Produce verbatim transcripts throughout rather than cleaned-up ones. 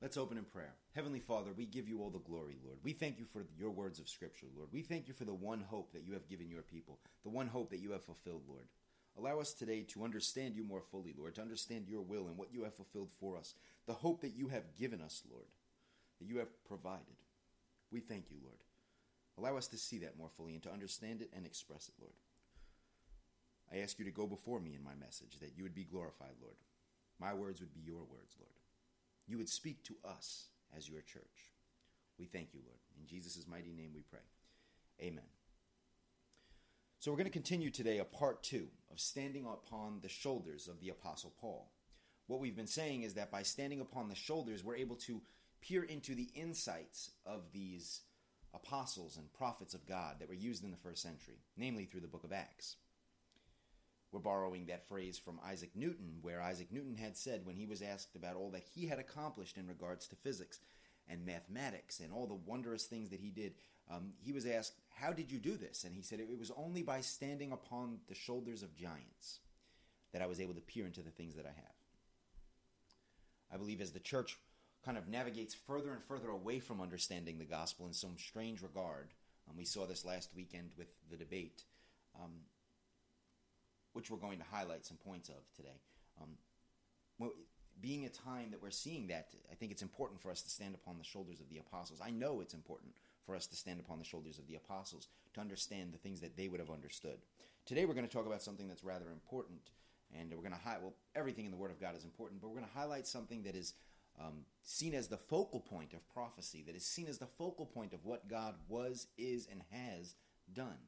Let's open in prayer. Heavenly Father, we give you all the glory, Lord. We thank you for your words of Scripture, Lord. We thank you for the one hope that you have given your people, the one hope that you have fulfilled, Lord. Allow us today to understand you more fully, Lord, to understand your will and what you have fulfilled for us, the hope that you have given us, Lord, that you have provided. We thank you, Lord. Allow us to see that more fully and to understand it and express it, Lord. I ask you to go before me in my message, that you would be glorified, Lord. My words would be your words, Lord. You would speak to us as your church. We thank you, Lord. In Jesus' mighty name we pray. Amen. So we're going to continue today a part two of standing upon the shoulders of the Apostle Paul. What we've been saying is that by standing upon the shoulders, we're able to peer into the insights of these apostles and prophets of God that were used in the first century, namely through the book of Acts. We're borrowing that phrase from Isaac Newton, where Isaac Newton had said when he was asked about all that he had accomplished in regards to physics and mathematics and all the wondrous things that he did, um, he was asked, how did you do this? And he said, it was only by standing upon the shoulders of giants that I was able to peer into the things that I have. I believe as the church kind of navigates further and further away from understanding the gospel in some strange regard, um, we saw this last weekend with the debate, um, which we're going to highlight some points of today. Um, well, being a time that we're seeing that, I think it's important for us to stand upon the shoulders of the apostles. I know it's important for us to stand upon the shoulders of the apostles to understand the things that they would have understood. Today we're going to talk about something that's rather important, and we're going to highlight, well, everything in the Word of God is important, but we're going to highlight something that is um, seen as the focal point of prophecy, that is seen as the focal point of what God was, is, and has done.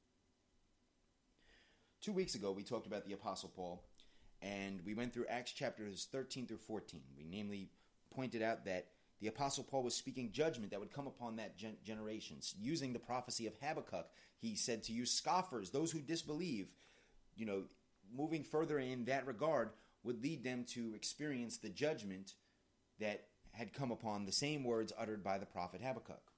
Two weeks ago, we talked about the Apostle Paul, and we went through Acts chapters thirteen through fourteen. We namely pointed out that the Apostle Paul was speaking judgment that would come upon that gen- generation. Using the prophecy of Habakkuk, he said to you scoffers, those who disbelieve, you know, moving further in that regard would lead them to experience the judgment that had come upon the same words uttered by the prophet Habakkuk.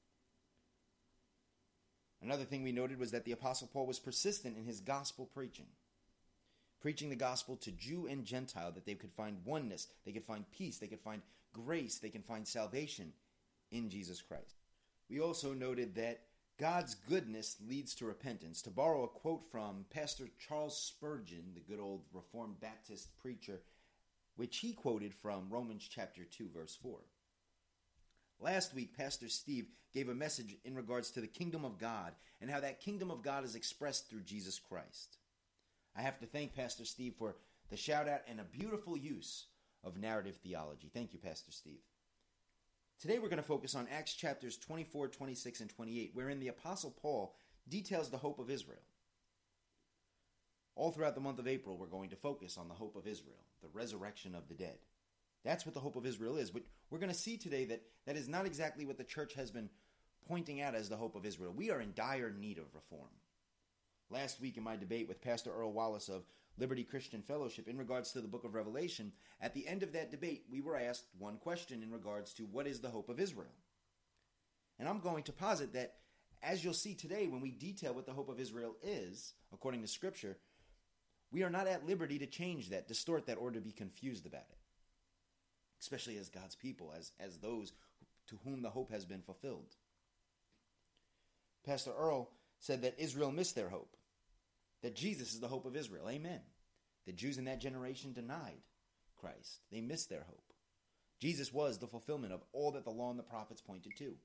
Another thing we noted was that the Apostle Paul was persistent in his gospel preaching. Preaching the gospel to Jew and Gentile, that they could find oneness, they could find peace, they could find grace, they can find salvation in Jesus Christ. We also noted that God's goodness leads to repentance. To borrow a quote from Pastor Charles Spurgeon, the good old Reformed Baptist preacher, which he quoted from Romans chapter two, verse four. Last week, Pastor Steve gave a message in regards to the kingdom of God and how that kingdom of God is expressed through Jesus Christ. I have to thank Pastor Steve for the shout out and a beautiful use of narrative theology. Thank you, Pastor Steve. Today we're going to focus on Acts chapters twenty-four, twenty-six, and twenty-eight, wherein the Apostle Paul details the hope of Israel. All throughout the month of April, we're going to focus on the hope of Israel, the resurrection of the dead. That's what the hope of Israel is. But we're going to see today that that is not exactly what the church has been pointing out as the hope of Israel. We are in dire need of reform. Last week in my debate with Pastor Earl Wallace of Liberty Christian Fellowship in regards to the book of Revelation, at the end of that debate, we were asked one question in regards to what is the hope of Israel. And I'm going to posit that, as you'll see today when we detail what the hope of Israel is, according to Scripture, we are not at liberty to change that, distort that, or to be confused about it. Especially as God's people, as, as those to whom the hope has been fulfilled. Pastor Earl said that Israel missed their hope, that Jesus is the hope of Israel. Amen. The Jews in that generation denied Christ. They missed their hope. Jesus was the fulfillment of all that the law and the prophets pointed to.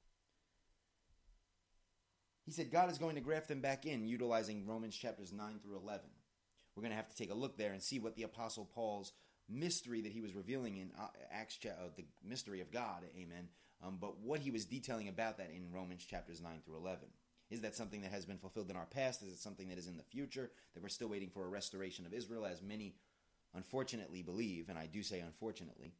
He said God is going to graft them back in, utilizing Romans chapters nine through eleven. We're going to have to take a look there and see what the Apostle Paul's mystery that he was revealing in Acts, uh, the mystery of God, amen, um, but what he was detailing about that in Romans chapters nine through eleven. Is that something that has been fulfilled in our past? Is it something that is in the future, that we're still waiting for a restoration of Israel, as many unfortunately believe, and I do say unfortunately?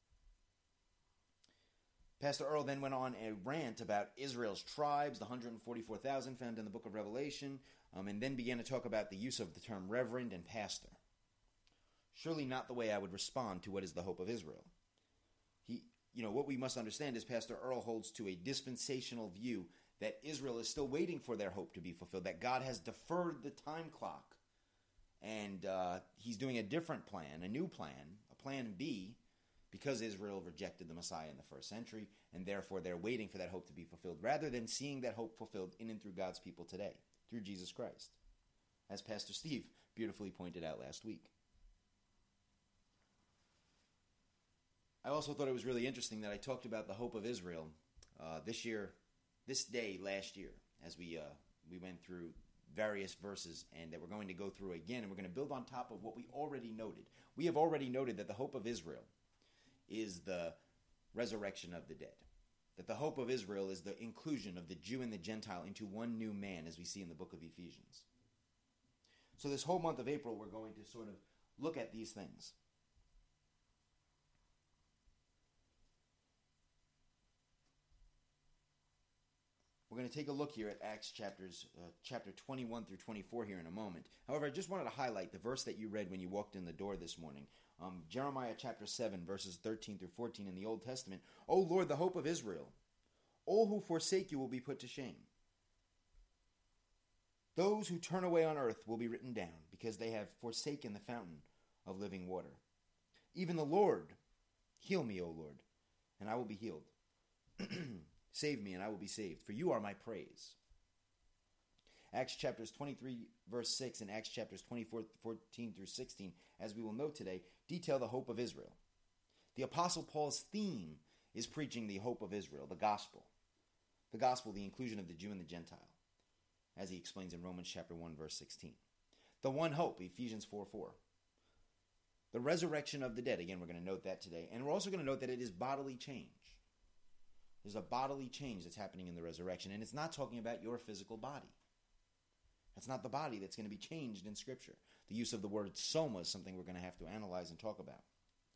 Pastor Earl then went on a rant about Israel's tribes, the one hundred forty-four thousand found in the book of Revelation, um, and then began to talk about the use of the term reverend and pastor. Surely not the way I would respond to what is the hope of Israel. He, you know, what we must understand is Pastor Earl holds to a dispensational view that Israel is still waiting for their hope to be fulfilled, that God has deferred the time clock, and uh, he's doing a different plan, a new plan, a plan B, because Israel rejected the Messiah in the first century, and therefore they're waiting for that hope to be fulfilled, rather than seeing that hope fulfilled in and through God's people today, through Jesus Christ, as Pastor Steve beautifully pointed out last week. I also thought it was really interesting that I talked about the hope of Israel uh, this year, this day last year, as we uh, we went through various verses, and that we're going to go through again, and we're going to build on top of what we already noted. We have already noted that the hope of Israel is the resurrection of the dead. That the hope of Israel is the inclusion of the Jew and the Gentile into one new man, as we see in the book of Ephesians. So this whole month of April, we're going to sort of look at these things. We're going to take a look here at Acts chapters, uh, chapter twenty-one through twenty-four here in a moment. However, I just wanted to highlight the verse that you read when you walked in the door this morning. Um, Jeremiah chapter seven, verses thirteen through fourteen in the Old Testament. O Lord, the hope of Israel, all who forsake you will be put to shame. Those who turn away on earth will be written down, because they have forsaken the fountain of living water. Even the Lord, heal me, O Lord, and I will be healed. Save me, and I will be saved, for you are my praise. Acts chapters twenty-three, verse six, and Acts chapters twenty-four, fourteen through sixteen, as we will note today, detail the hope of Israel. The Apostle Paul's theme is preaching the hope of Israel, the gospel. The gospel, the inclusion of the Jew and the Gentile, as he explains in Romans chapter one, verse sixteen. The one hope, Ephesians four four. The resurrection of the dead, again, we're going to note that today. And we're also going to note that it is bodily change. There's a bodily change that's happening in the resurrection, and it's not talking about your physical body. That's not the body that's going to be changed in Scripture. The use of the word soma is something we're going to have to analyze and talk about.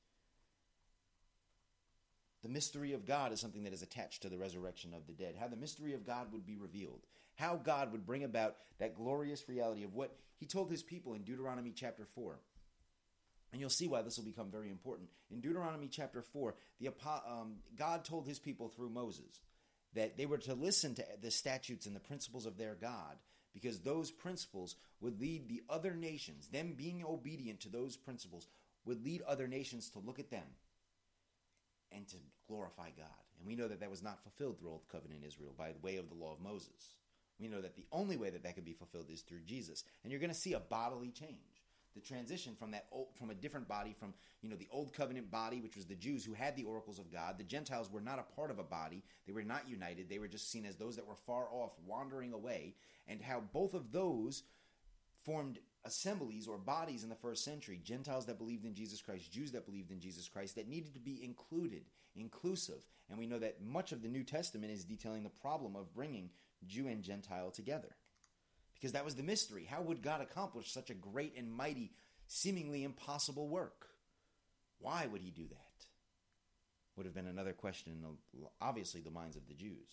The mystery of God is something that is attached to the resurrection of the dead. How the mystery of God would be revealed. How God would bring about that glorious reality of what he told his people in Deuteronomy chapter four. And you'll see why this will become very important. In Deuteronomy chapter four, the um, God told his people through Moses that they were to listen to the statutes and the principles of their God, because those principles would lead the other nations, them being obedient to those principles, would lead other nations to look at them and to glorify God. And we know that that was not fulfilled through Old Covenant Israel by the way of the law of Moses. We know that the only way that that could be fulfilled is through Jesus. And you're going to see a bodily change. The transition from that old, from a different body, from you know the Old Covenant body, which was the Jews who had the oracles of God. The Gentiles were not a part of a body. They were not united. They were just seen as those that were far off, wandering away. And how both of those formed assemblies or bodies in the first century. Gentiles that believed in Jesus Christ, Jews that believed in Jesus Christ, that needed to be included, inclusive. And we know that much of the New Testament is detailing the problem of bringing Jew and Gentile together. Because that was the mystery. How would God accomplish such a great and mighty, seemingly impossible work? Why would he do that? Would have been another question in, the, obviously, the minds of the Jews.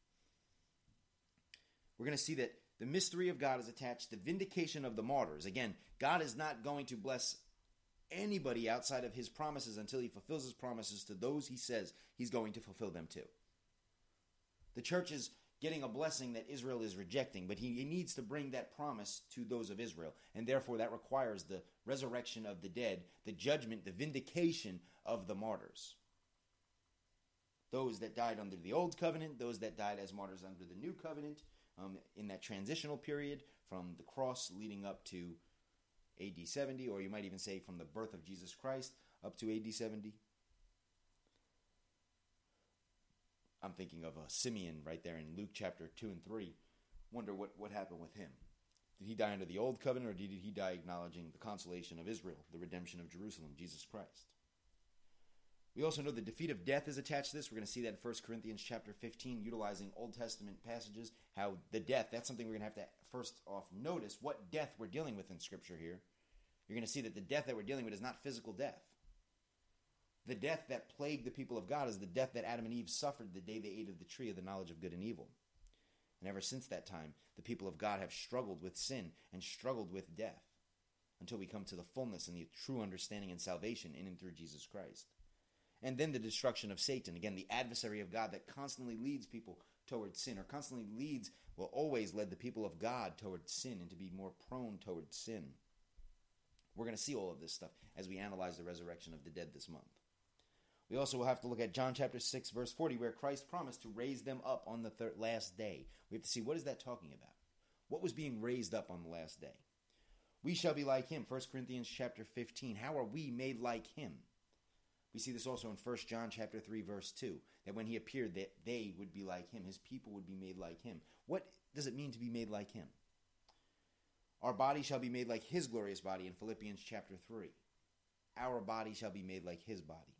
We're going to see that the mystery of God is attached to vindication of the martyrs. Again, God is not going to bless anybody outside of his promises until he fulfills his promises to those he says he's going to fulfill them to. The church is getting a blessing that Israel is rejecting, but he, he needs to bring that promise to those of Israel, and therefore that requires the resurrection of the dead, the judgment, the vindication of the martyrs. Those that died under the Old Covenant, those that died as martyrs under the New Covenant, um, in that transitional period from the cross leading up to A D seventy, or you might even say from the birth of Jesus Christ up to A D seventy. I'm thinking of a Simeon right there in Luke chapter two and three. Wonder what, what happened with him. Did he die under the Old Covenant, or did he die acknowledging the consolation of Israel, the redemption of Jerusalem, Jesus Christ? We also know the defeat of death is attached to this. We're going to see that in First Corinthians chapter fifteen, utilizing Old Testament passages, how the death, that's something we're going to have to first off notice what death we're dealing with in Scripture here. You're going to see that the death that we're dealing with is not physical death. The death that plagued the people of God is the death that Adam and Eve suffered the day they ate of the tree of the knowledge of good and evil. And ever since that time, the people of God have struggled with sin and struggled with death until we come to the fullness and the true understanding and salvation in and through Jesus Christ. And then the destruction of Satan, again, the adversary of God that constantly leads people towards sin, or constantly leads, well, always led the people of God towards sin and to be more prone towards sin. We're going to see all of this stuff as we analyze the resurrection of the dead this month. We also will have to look at John chapter six, verse forty, where Christ promised to raise them up on the third, last day. We have to see, what is that talking about? What was being raised up on the last day? We shall be like him. First Corinthians chapter fifteen. How are we made like him? We see this also in First John chapter three, verse two, that when he appeared, that they would be like him. His people would be made like him. What does it mean to be made like him? Our body shall be made like his glorious body in Philippians chapter three. Our body shall be made like his body.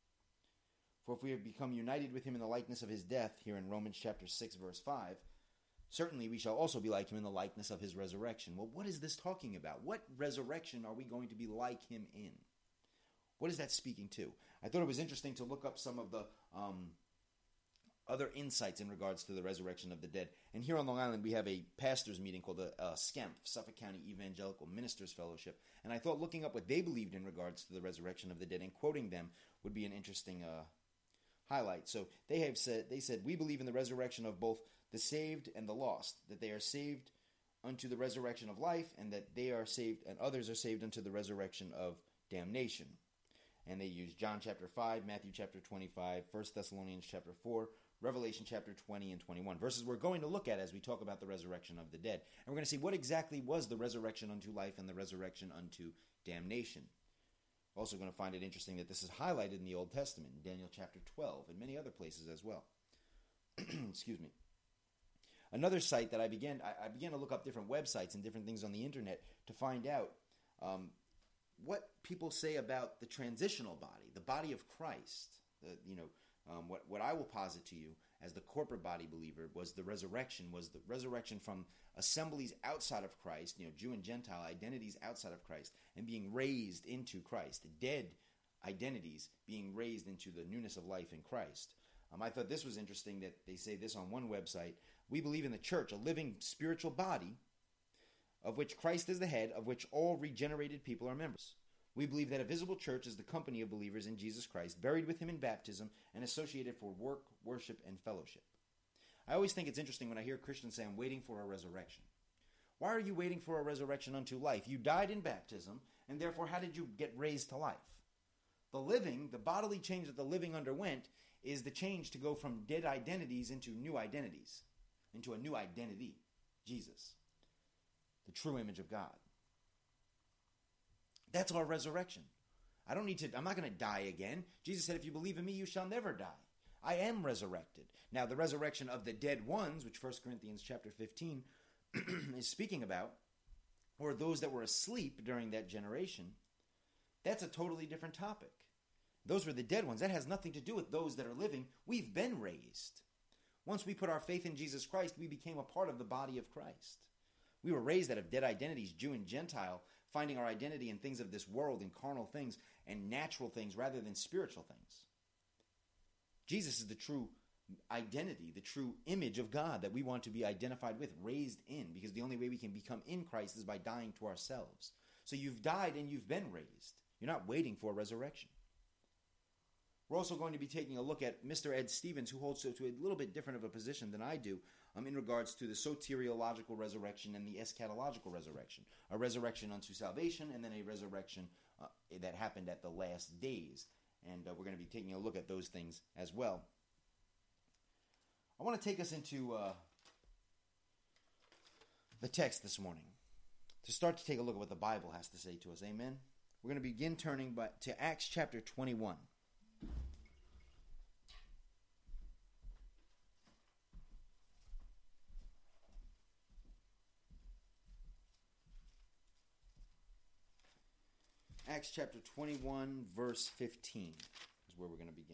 For if we have become united with him in the likeness of his death, here in Romans chapter six, verse five, certainly we shall also be like him in the likeness of his resurrection. Well, what is this talking about? What resurrection are we going to be like him in? What is that speaking to? I thought it was interesting to look up some of the um, other insights in regards to the resurrection of the dead. And here on Long Island, we have a pastors' meeting called the uh, SCEMF, Suffolk County Evangelical Ministers Fellowship. And I thought looking up what they believed in regards to the resurrection of the dead and quoting them would be an interesting uh, highlight. So they have said, they said, we believe in the resurrection of both the saved and the lost, that they are saved unto the resurrection of life, and that they are saved, and others are saved unto the resurrection of damnation. And they use John chapter five, Matthew chapter twenty-five, First Thessalonians chapter four, Revelation chapter twenty and twenty-one. Verses we're going to look at as we talk about the resurrection of the dead. And we're going to see what exactly was the resurrection unto life and the resurrection unto damnation. Also going to find it interesting that this is highlighted in the Old Testament, in Daniel chapter twelve, and many other places as well. Excuse me. Another site that I began, I, I began to look up different websites and different things on the internet to find out um, what people say about the transitional body, the body of Christ. The, you know, um, what what I will posit to you as the corporate body believer was the resurrection, was the resurrection from assemblies outside of Christ, you know, Jew and Gentile identities outside of Christ, and being raised into Christ, dead identities being raised into the newness of life in Christ. Um, I thought this was interesting that they say this on one website. We believe in the church, a living spiritual body, of which Christ is the head, of which all regenerated people are members. We believe that a visible church is the company of believers in Jesus Christ, buried with him in baptism, and associated for work, worship, and fellowship. I always think it's interesting when I hear Christians say, I'm waiting for a resurrection. Why are you waiting for a resurrection unto life? You died in baptism, and therefore how did you get raised to life? The living, the bodily change that the living underwent, is the change to go from dead identities into new identities, into a new identity, Jesus, the true image of God. That's our resurrection. I don't need to, I'm not going to die again. Jesus said, if you believe in me, you shall never die. I am resurrected. Now, the resurrection of the dead ones, which First Corinthians chapter fifteen is speaking about, or those that were asleep during that generation, that's a totally different topic. Those were the dead ones. That has nothing to do with those that are living. We've been raised. Once we put our faith in Jesus Christ, we became a part of the body of Christ. We were raised out of dead identities, Jew and Gentile, finding our identity in things of this world, in carnal things, and natural things rather than spiritual things. Jesus is the true identity, the true image of God that we want to be identified with, raised in, because the only way we can become in Christ is by dying to ourselves. So you've died and you've been raised. You're not waiting for a resurrection. We're also going to be taking a look at Mister Ed Stevens, who holds to a little bit different of a position than I do um, in regards to the soteriological resurrection and the eschatological resurrection. A resurrection unto salvation and then a resurrection uh, that happened at the last days. And uh, we're going to be taking a look at those things as well. I want to take us into uh, the text this morning to start to take a look at what the Bible has to say to us. Amen? We're going to begin turning by, to Acts chapter twenty-one. Acts chapter twenty-one, verse fifteen is where we're going to begin.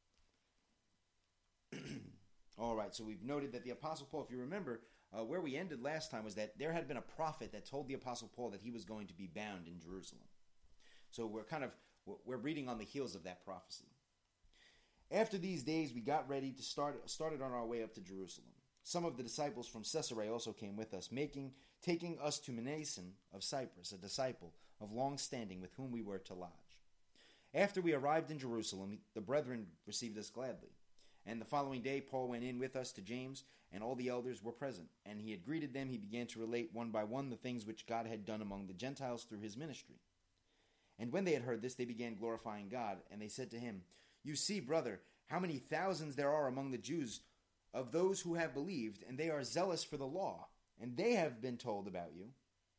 All right, so we've noted that the Apostle Paul, if you remember, uh, where we ended last time was that there had been a prophet that told the Apostle Paul that he was going to be bound in Jerusalem. So we're kind of, we're reading on the heels of that prophecy. After these days, we got ready to start, started on our way up to Jerusalem. Some of the disciples from Caesarea also came with us, making, taking us to Mnason of Cyprus, a disciple of long standing with whom we were to lodge. After we arrived in Jerusalem, the brethren received us gladly. And the following day, Paul went in with us to James, and all the elders were present. And he had greeted them. He began to relate one by one the things which God had done among the Gentiles through his ministry. And when they had heard this, they began glorifying God, and they said to him, You see, brother, how many thousands there are among the Jews of those who have believed, and they are zealous for the law, and they have been told about you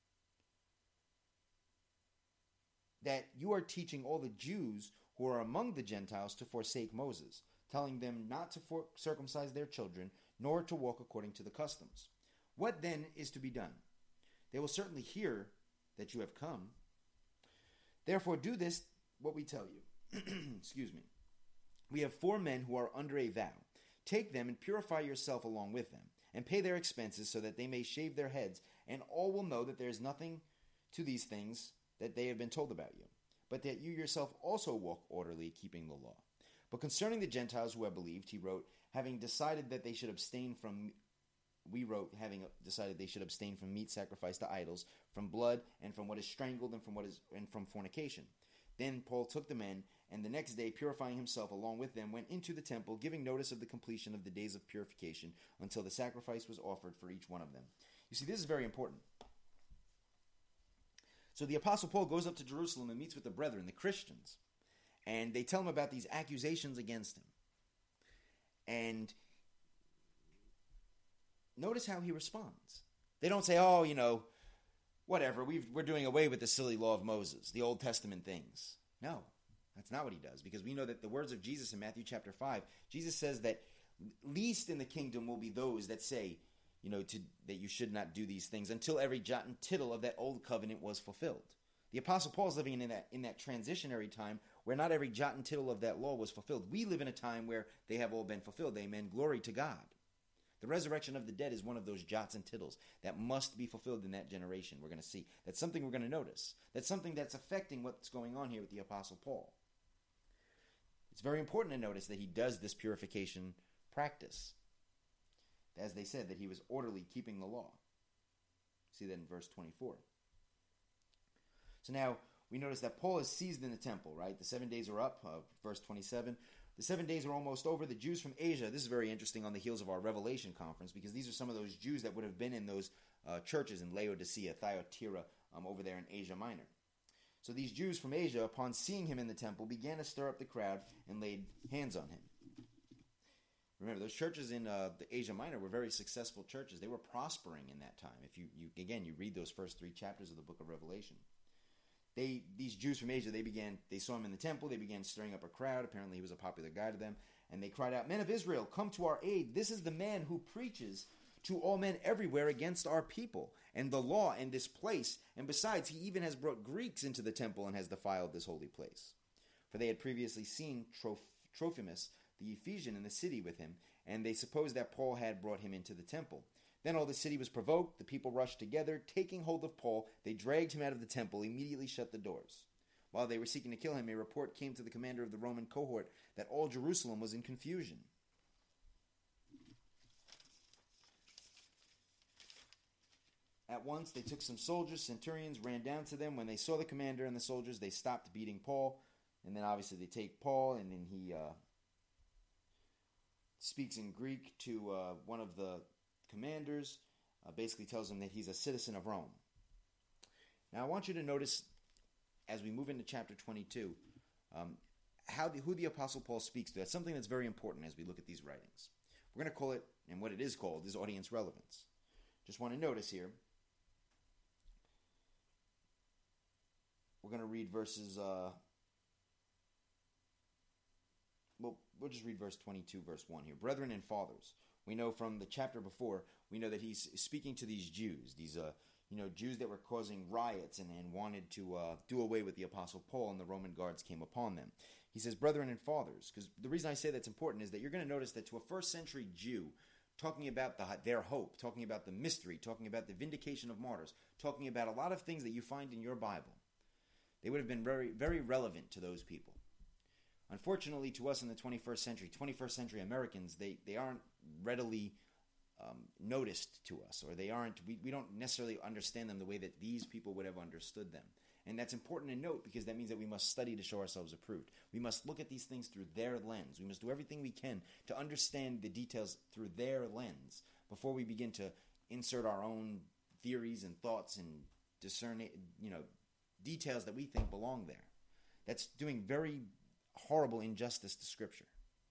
that you are teaching all the Jews who are among the Gentiles to forsake Moses, telling them not to for- circumcise their children, nor to walk according to the customs. What then is to be done? They will certainly hear that you have come. Therefore do this, what we tell you. Excuse me. We have four men who are under a vow. Take them and purify yourself along with them, and pay their expenses so that they may shave their heads, and all will know that there is nothing to these things that they have been told about you, but that you yourself also walk orderly, keeping the law. But concerning the Gentiles who have believed, he wrote, having decided that they should abstain from, we wrote, having decided they should abstain from meat sacrificed to idols, from blood, and from what is strangled, and from what is and from fornication. Then Paul took the men, and the next day, purifying himself along with them, went into the temple, giving notice of the completion of the days of purification, until the sacrifice was offered for each one of them. You see, this is very important. So the Apostle Paul goes up to Jerusalem and meets with the brethren, the Christians, and they tell him about these accusations against him. And notice how he responds. They don't say, oh, you know, whatever, we've, we're doing away with the silly law of Moses, the Old Testament things. No, that's not what he does, because we know that the words of Jesus in Matthew chapter five, Jesus says that least in the kingdom will be those that say, you know, to, that you should not do these things until every jot and tittle of that old covenant was fulfilled. The Apostle Paul is living in that in that transitionary time where not every jot and tittle of that law was fulfilled. We live in a time where they have all been fulfilled. Amen. Glory to God. The resurrection of the dead is one of those jots and tittles that must be fulfilled in that generation. We're going to see. That's something we're going to notice. That's something that's affecting what's going on here with the Apostle Paul. It's very important to notice that he does this purification practice. As they said, that he was orderly, keeping the law. See that in verse twenty-four. So now we notice that Paul is seized in the temple, right? The seven days are up, uh, verse twenty-seven. The seven days are almost over. The Jews from Asia, this is very interesting on the heels of our Revelation conference, because these are some of those Jews that would have been in those uh, churches in Laodicea, Thyatira, um, over there in Asia Minor. So these Jews from Asia, upon seeing him in the temple, began to stir up the crowd and laid hands on him. Remember, those churches in uh, the Asia Minor were very successful churches. They were prospering in that time. If you, you again, you read those first three chapters of the book of Revelation. They, these Jews from Asia, they began, they saw him in the temple, they began stirring up a crowd. Apparently he was a popular guy to them. And they cried out, "Men of Israel, come to our aid. This is the man who preaches to all men everywhere against our people and the law and this place. And besides, he even has brought Greeks into the temple and has defiled this holy place." For they had previously seen Troph- Trophimus, the Ephesian, in the city with him, and they supposed that Paul had brought him into the temple. Then all the city was provoked, the people rushed together, taking hold of Paul, they dragged him out of the temple, immediately shut the doors. While they were seeking to kill him, a report came to the commander of the Roman cohort that all Jerusalem was in confusion. At once they took some soldiers, centurions, ran down to them. When they saw the commander and the soldiers, they stopped beating Paul, and then obviously they take Paul, and then he uh, speaks in Greek to uh, one of the commanders, uh, basically tells him that he's a citizen of Rome. Now I want you to notice, as we move into chapter twenty-two, um, how the, who the Apostle Paul speaks to. That's something that's very important as we look at these writings. We're going to call it, and what it is called, is audience relevance. Just want to notice here, we're going to read verses, uh, well, we'll just read verse twenty-two, verse one here. Brethren and fathers, we know from the chapter before, we know that he's speaking to these Jews, these uh, you know, Jews that were causing riots and, and wanted to uh, do away with the Apostle Paul, and the Roman guards came upon them. He says, brethren and fathers, because the reason I say that's important is that you're going to notice that to a first century Jew, talking about the, their hope, talking about the mystery, talking about the vindication of martyrs, talking about a lot of things that you find in your Bible, they would have been very, very relevant to those people. Unfortunately, to us in the twenty-first century, twenty-first century Americans, they, they aren't readily um, noticed to us, or they aren't, we, we don't necessarily understand them the way that these people would have understood them. And that's important to note, because that means that we must study to show ourselves approved. We must look at these things through their lens. We must do everything we can to understand the details through their lens before we begin to insert our own theories and thoughts and discern, you know, details that we think belong there. That's doing very horrible injustice to Scripture.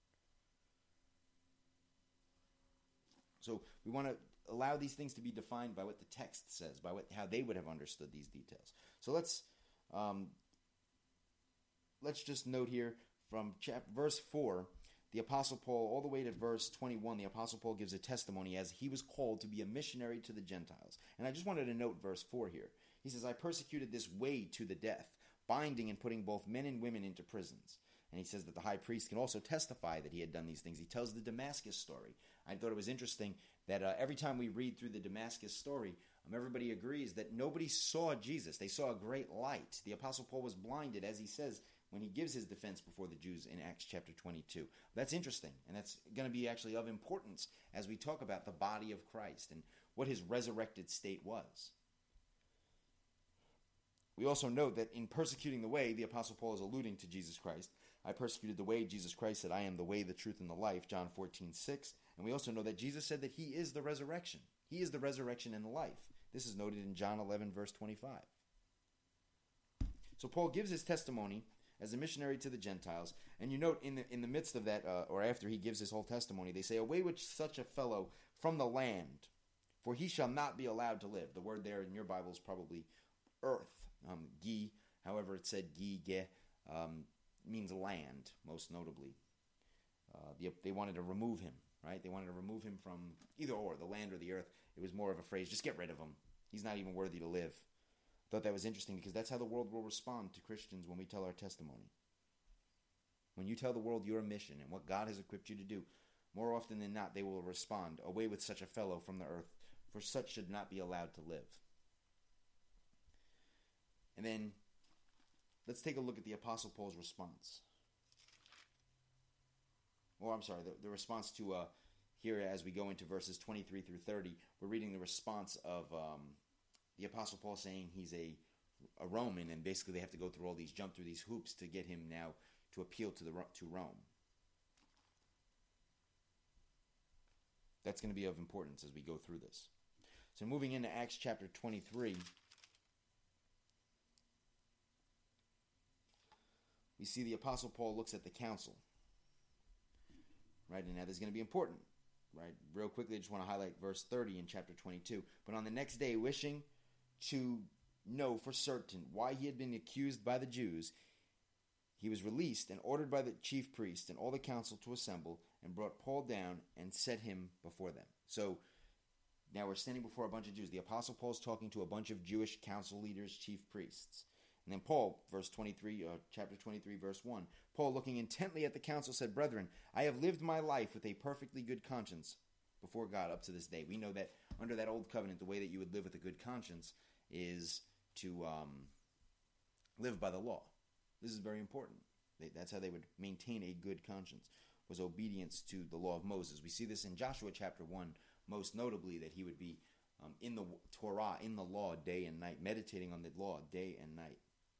So we want to allow these things to be defined by what the text says, by what how they would have understood these details. So let's um, let's just note here from chap- verse four, the Apostle Paul, all the way to verse twenty-one, the Apostle Paul gives a testimony as he was called to be a missionary to the Gentiles. And I just wanted to note verse four here. He says, I persecuted this way to the death, binding and putting both men and women into prisons. And he says that the high priest can also testify that he had done these things. He tells the Damascus story. I thought it was interesting that uh, every time we read through the Damascus story, um, everybody agrees that nobody saw Jesus. They saw a great light. The Apostle Paul was blinded, as he says, when he gives his defense before the Jews in Acts chapter twenty-two. That's interesting, and that's going to be actually of importance as we talk about the body of Christ and what his resurrected state was. We also note that in persecuting the way, the Apostle Paul is alluding to Jesus Christ. I persecuted the way, Jesus Christ said, I am the way, the truth, and the life, John fourteen six. And we also know that Jesus said that he is the resurrection. He is the resurrection and the life. This is noted in John eleven, verse twenty-five. So Paul gives his testimony as a missionary to the Gentiles. And you note in the in the midst of that, uh, or after he gives his whole testimony, they say, away with such a fellow from the land, for he shall not be allowed to live. The word there in your Bible is probably earth. Um, gi, however it's said, gi, ge, um, means land, most notably. Uh, the, they wanted to remove him, right? They wanted to remove him from either or, the land or the earth. It was more of a phrase, just get rid of him. He's not even worthy to live. I thought that was interesting because that's how the world will respond to Christians when we tell our testimony. When you tell the world your mission and what God has equipped you to do, more often than not, they will respond, away with such a fellow from the earth, for such should not be allowed to live. And then let's take a look at the Apostle Paul's response. Or I'm sorry, the, the response to uh, here as we go into verses twenty-three through thirty, we're reading the response of um, the Apostle Paul saying he's a, a Roman, and basically they have to go through all these, jump through these hoops to get him now to appeal to the to Rome. That's going to be of importance as we go through this. So moving into Acts chapter twenty-three, we see the Apostle Paul looks at the council. Right, and now this is going to be important. Right, real quickly, I just want to highlight verse thirty in chapter twenty-two. But on the next day, wishing to know for certain why he had been accused by the Jews, he was released and ordered by the chief priest and all the council to assemble, and brought Paul down and set him before them. So now we're standing before a bunch of Jews. The Apostle Paul is talking to a bunch of Jewish council leaders, chief priests. And then Paul, verse twenty-three, uh, chapter twenty-three, verse one, Paul, looking intently at the council, said, Brethren, I have lived my life with a perfectly good conscience before God up to this day. We know that under that old covenant, the way that you would live with a good conscience is to um, live by the law. This is very important. They, that's how they would maintain a good conscience, was obedience to the law of Moses. We see this in Joshua chapter one, most notably, that he would be um, in the Torah, in the law, day and night, meditating on the law day and night.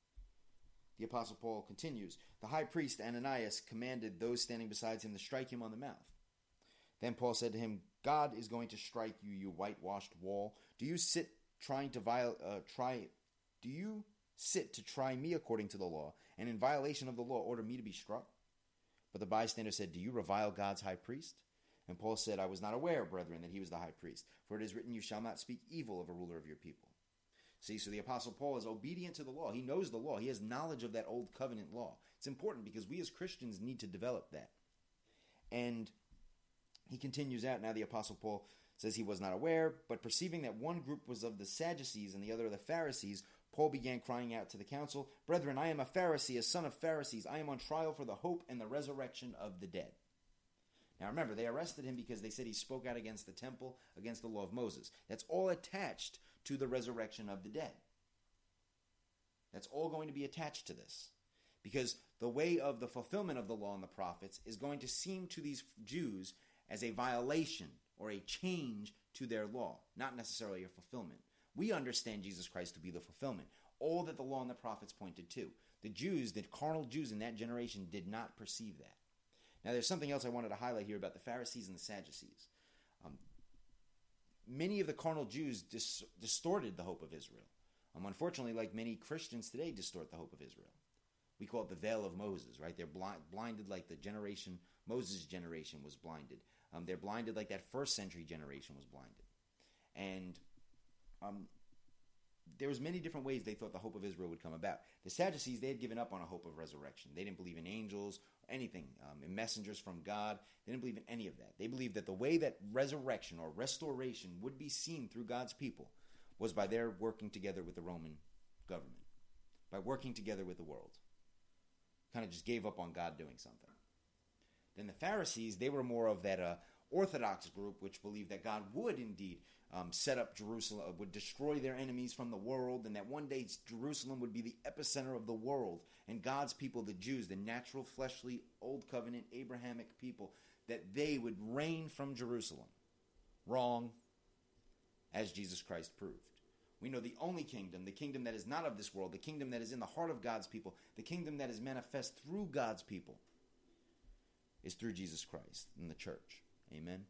The Apostle Paul continues, the high priest Ananias commanded those standing beside him to strike him on the mouth. Then Paul said to him, God is going to strike you, you whitewashed wall. Do you sit trying to viol- uh, try? Do you sit to try me according to the law, and in violation of the law order me to be struck? But the bystander said, do you revile God's high priest? And Paul said, I was not aware, brethren, that he was the high priest. For it is written, you shall not speak evil of a ruler of your people. See, so the Apostle Paul is obedient to the law. He knows the law. He has knowledge of that old covenant law. It's important because we as Christians need to develop that. And he continues out. Now the Apostle Paul says he was not aware, but perceiving that one group was of the Sadducees and the other of the Pharisees, Paul began crying out to the council, Brethren, I am a Pharisee, a son of Pharisees. I am on trial for the hope and the resurrection of the dead. Now remember, they arrested him because they said he spoke out against the temple, against the law of Moses. That's all attached to the resurrection of the dead. That's all going to be attached to this. Because the way of the fulfillment of the law and the prophets is going to seem to these Jews as a violation or a change to their law, not necessarily a fulfillment. We understand Jesus Christ to be the fulfillment, all that the law and the prophets pointed to. The Jews, the carnal Jews in that generation, did not perceive that. Now, there's something else I wanted to highlight here about the Pharisees and the Sadducees. Um, many of the carnal Jews dis- distorted the hope of Israel. Um, unfortunately, like many Christians today, distort the hope of Israel. We call it the veil of Moses, right? They're blind, blinded like the generation, Moses' generation was blinded. Um, they're blinded like that first century generation was blinded. And um, there was many different ways they thought the hope of Israel would come about. The Sadducees, they had given up on a hope of resurrection. They didn't believe in angels, or anything, um, in messengers from God. They didn't believe in any of that. They believed that the way that resurrection or restoration would be seen through God's people was by their working together with the Roman government, by working together with the world. Kind of just gave up on God doing something. Then the Pharisees, they were more of that uh, Orthodox group which believed that God would indeed um, set up Jerusalem, would destroy their enemies from the world, and that one day Jerusalem would be the epicenter of the world, and God's people, the Jews, the natural, fleshly, old covenant, Abrahamic people, that they would reign from Jerusalem. Wrong, as Jesus Christ proved. We know the only kingdom, the kingdom that is not of this world, the kingdom that is in the heart of God's people, the kingdom that is manifest through God's people, is through Jesus Christ and the church. Amen?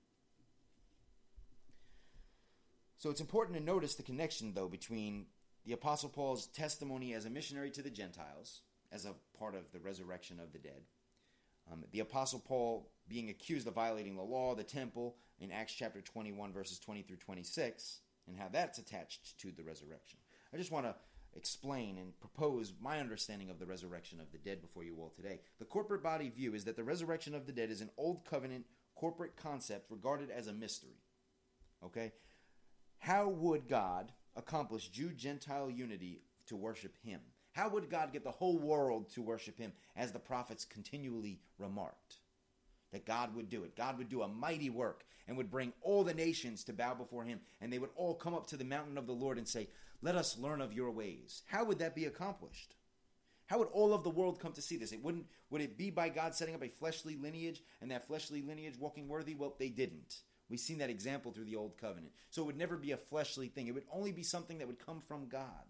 So it's important to notice the connection, though, between the Apostle Paul's testimony as a missionary to the Gentiles, as a part of the resurrection of the dead, um, the Apostle Paul being accused of violating the law, the temple, in Acts chapter twenty-one, verses twenty through twenty-six, and how that's attached to the resurrection. I just want to explain and propose my understanding of the resurrection of the dead before you all today. The corporate body view is that the resurrection of the dead is an old covenant corporate concept regarded as a mystery. Okay? How would God accomplish Jew-Gentile unity to worship him? How would God get the whole world to worship him, as the prophets continually remarked? That God would do it. God would do a mighty work and would bring all the nations to bow before him, and they would all come up to the mountain of the Lord and say, "Let us learn of your ways." How would that be accomplished? How would all of the world come to see this? It wouldn't. Would it be by God setting up a fleshly lineage, and that fleshly lineage walking worthy? Well, they didn't. We've seen that example through the Old Covenant. So it would never be a fleshly thing. It would only be something that would come from God.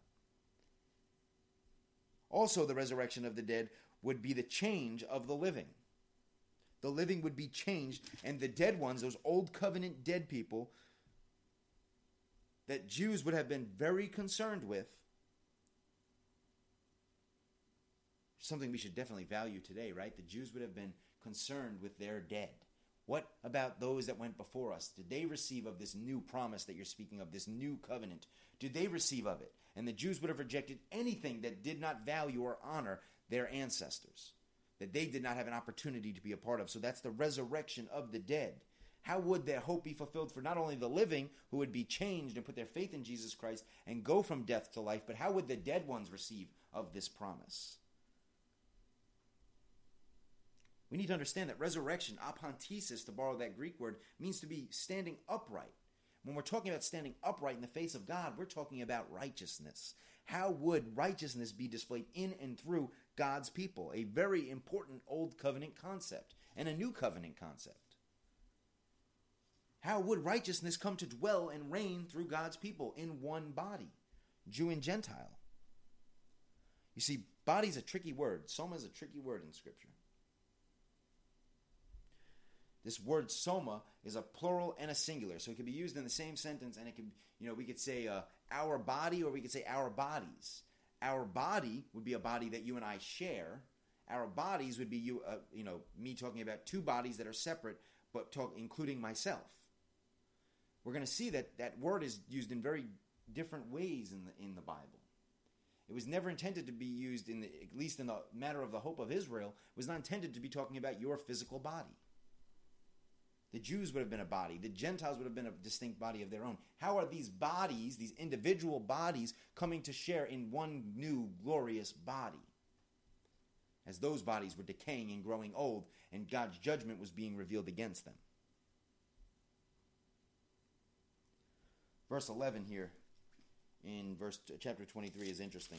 Also, the resurrection of the dead would be the change of the living. The living would be changed, and the dead ones, those old covenant dead people that Jews would have been very concerned with, something we should definitely value today, right? The Jews would have been concerned with their dead. What about those that went before us? Did they receive of this new promise that you're speaking of, this new covenant? Did they receive of it? And the Jews would have rejected anything that did not value or honor their ancestors, that they did not have an opportunity to be a part of. So that's the resurrection of the dead. How would their hope be fulfilled for not only the living, who would be changed and put their faith in Jesus Christ and go from death to life, but how would the dead ones receive of this promise? We need to understand that resurrection, apantesis, to borrow that Greek word, means to be standing upright. When we're talking about standing upright in the face of God, we're talking about righteousness. How would righteousness be displayed in and through God's people? A very important old covenant concept and a new covenant concept. How would righteousness come to dwell and reign through God's people in one body, Jew and Gentile? You see, body is a tricky word. Soma is a tricky word in Scripture. This word soma is a plural and a singular, so it can be used in the same sentence, and it can, you know, we could say uh, our body, or we could say our bodies. Our body would be a body that you and I share. Our bodies would be you, uh, you know, me talking about two bodies that are separate, but talk, including myself. We're going to see that that word is used in very different ways in the in the Bible. It was never intended to be used in the, at least in the matter of the hope of Israel. It was not intended to be talking about your physical body. The Jews would have been a body. The Gentiles would have been a distinct body of their own. How are these bodies, these individual bodies, coming to share in one new glorious body? As those bodies were decaying and growing old, and God's judgment was being revealed against them. Verse eleven here in verse chapter twenty-three is interesting.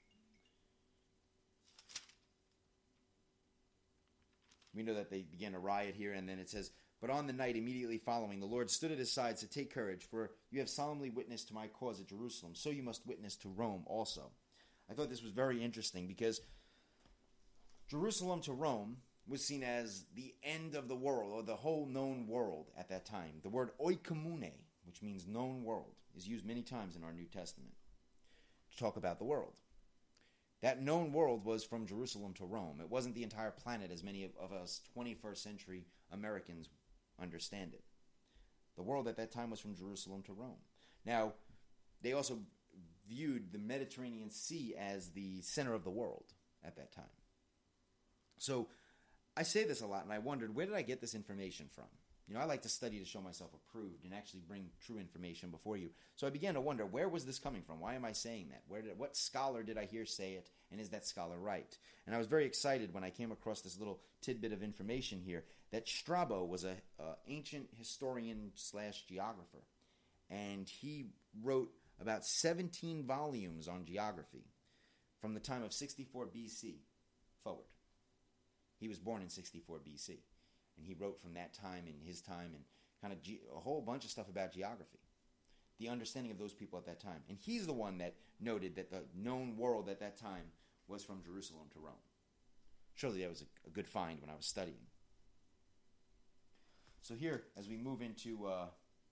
We know that they began a riot here, and then it says, "But on the night immediately following, the Lord stood at his side to take courage, for you have solemnly witnessed to my cause at Jerusalem, so you must witness to Rome also." I thought this was very interesting, because Jerusalem to Rome was seen as the end of the world, or the whole known world at that time. The word oikomune, which means known world, is used many times in our New Testament to talk about the world. That known world was from Jerusalem to Rome. It wasn't the entire planet as many of, of us twenty-first century Americans understand it. The world at that time was from Jerusalem to Rome. Now, they also viewed the Mediterranean Sea as the center of the world at that time. So I say this a lot, and I wondered, where did I get this information from? You know, I like to study to show myself approved and actually bring true information before you. So I began to wonder, where was this coming from? Why am I saying that? Where did, what scholar did I hear say it, and is that scholar right? And I was very excited when I came across this little tidbit of information here, that Strabo was a, a ancient historian slash geographer, and he wrote about seventeen volumes on geography from the time of sixty-four B C forward. He was born in sixty-four B C, and he wrote from that time and his time and kind of ge- a whole bunch of stuff about geography, the understanding of those people at that time. And he's the one that noted that the known world at that time was from Jerusalem to Rome. Surely that was a, a good find when I was studying. So here, as we move into uh,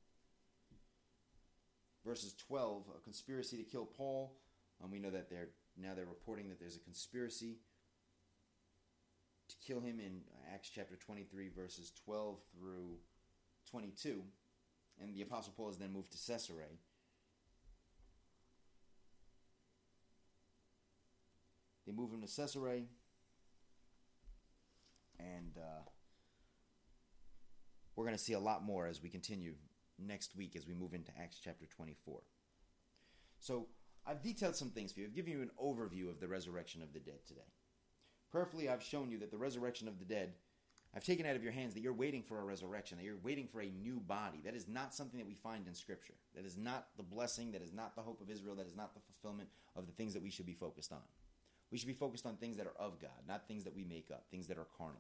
verses twelve, a conspiracy to kill Paul. Um, we know that they're now they're reporting that there's a conspiracy to kill him in Acts chapter twenty-three, verses twelve through twenty-two. And the Apostle Paul is then moved to Caesarea. They move him to Caesarea. And uh, we're going to see a lot more as we continue next week as we move into Acts chapter twenty-four. So I've detailed some things for you. I've given you an overview of the resurrection of the dead today. Prayerfully, I've shown you that the resurrection of the dead, I've taken out of your hands that you're waiting for a resurrection, that you're waiting for a new body. That is not something that we find in Scripture. That is not the blessing. That is not the hope of Israel. That is not the fulfillment of the things that we should be focused on. We should be focused on things that are of God, not things that we make up, things that are carnal.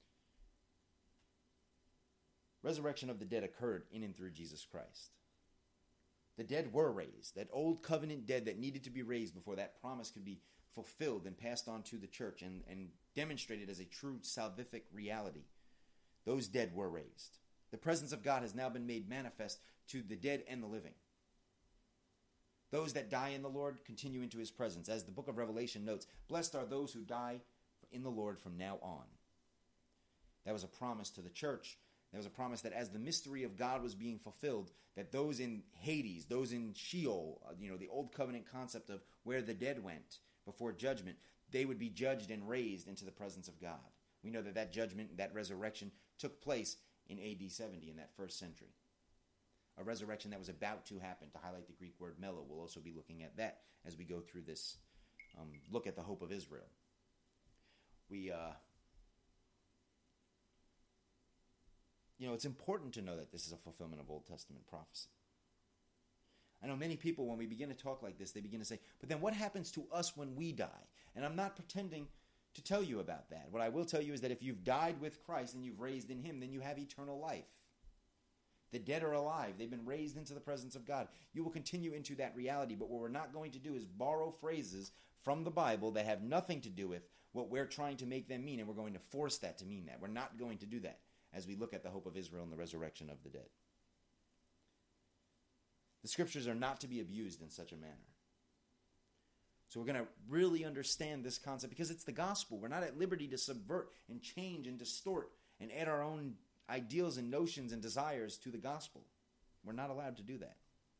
Resurrection of the dead occurred in and through Jesus Christ. The dead were raised. That old covenant dead that needed to be raised before that promise could be fulfilled and passed on to the church and, and demonstrated as a true salvific reality. Those dead were raised. The presence of God has now been made manifest to the dead and the living. Those that die in the Lord continue into his presence. As the book of Revelation notes, blessed are those who die in the Lord from now on. That was a promise to the church. There was a promise that as the mystery of God was being fulfilled, that those in Hades, those in Sheol, you know, the old covenant concept of where the dead went before judgment, they would be judged and raised into the presence of God. We know that that judgment, that resurrection, took place in A D seventy, in that first century. A resurrection that was about to happen. To highlight the Greek word melo, we'll also be looking at that as we go through this um, look at the hope of Israel. We... Uh, You know, it's important to know that this is a fulfillment of Old Testament prophecy. I know many people, when we begin to talk like this, they begin to say, but then what happens to us when we die? And I'm not pretending to tell you about that. What I will tell you is that if you've died with Christ and you've raised in him, then you have eternal life. The dead are alive. They've been raised into the presence of God. You will continue into that reality, but what we're not going to do is borrow phrases from the Bible that have nothing to do with what we're trying to make them mean, and we're going to force that to mean that. We're not going to do that as we look at the hope of Israel and the resurrection of the dead. The scriptures are not to be abused in such a manner. So we're going to really understand this concept because it's the gospel. We're not at liberty to subvert and change and distort and add our own ideals and notions and desires to the gospel. We're not allowed to do that.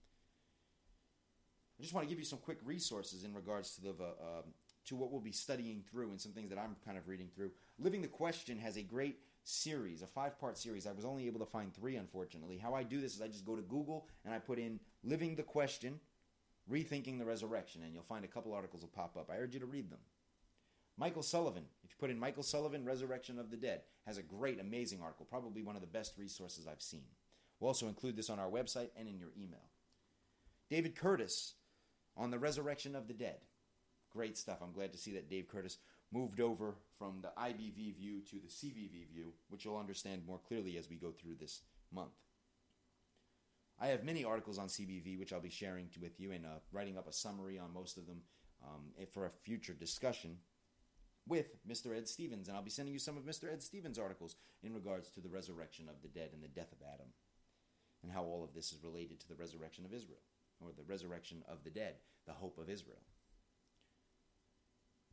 I just want to give you some quick resources in regards to the uh, to what we'll be studying through and some things that I'm kind of reading through. Living the Question has a great series, a five-part series. I was only able to find three, unfortunately. How I do this is I just go to Google and I put in Living the Question, Rethinking the Resurrection, and you'll find a couple articles will pop up. I urge you to read them. Michael Sullivan, if you put in Michael Sullivan, Resurrection of the Dead, has a great, amazing article, probably one of the best resources I've seen. We'll also include this on our website and in your email. David Curtis on the Resurrection of the Dead. Great stuff. I'm glad to see that Dave Curtis moved over from the I B V view to the C V V view, which you'll understand more clearly as we go through this month. I have many articles on C V V, which I'll be sharing with you and uh, writing up a summary on most of them um, for a future discussion with Mister Ed Stevens. And I'll be sending you some of Mister Ed Stevens' articles in regards to the resurrection of the dead and the death of Adam, and how all of this is related to the resurrection of Israel, or the resurrection of the dead, the hope of Israel.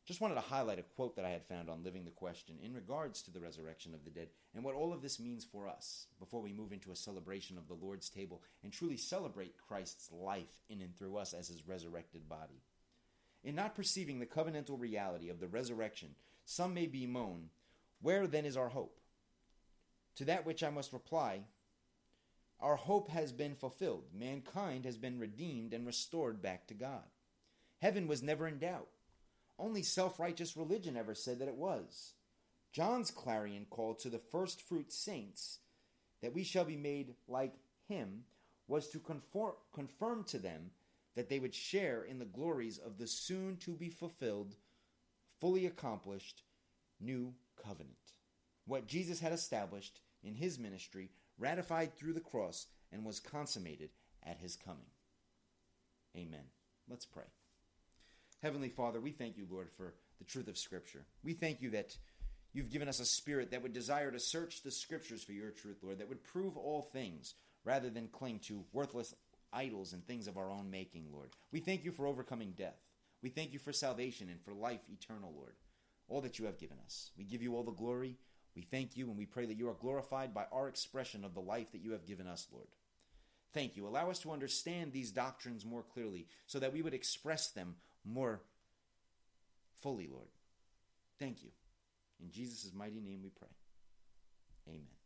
Just wanted to highlight a quote that I had found on Living the Question in regards to the resurrection of the dead and what all of this means for us before we move into a celebration of the Lord's table and truly celebrate Christ's life in and through us as his resurrected body. In not perceiving the covenantal reality of the resurrection, some may bemoan, "Where then is our hope?" To that which I must reply, our hope has been fulfilled. Mankind has been redeemed and restored back to God. Heaven was never in doubt. Only self-righteous religion ever said that it was. John's clarion call to the first fruit saints that we shall be made like him was to conform, confirm to them that they would share in the glories of the soon-to-be-fulfilled, fully accomplished new covenant. What Jesus had established in his ministry, ratified through the cross, and was consummated at his coming. Amen. Let's pray. Heavenly Father, we thank you, Lord, for the truth of Scripture. We thank you that you've given us a spirit that would desire to search the Scriptures for your truth, Lord, that would prove all things rather than cling to worthless idols and things of our own making, Lord. We thank you for overcoming death. We thank you for salvation and for life eternal, Lord, all that you have given us. We give you all the glory. We thank you and we pray that you are glorified by our expression of the life that you have given us, Lord. Thank you. Allow us to understand these doctrines more clearly so that we would express them more fully, Lord. Thank you. In Jesus' mighty name we pray. Amen.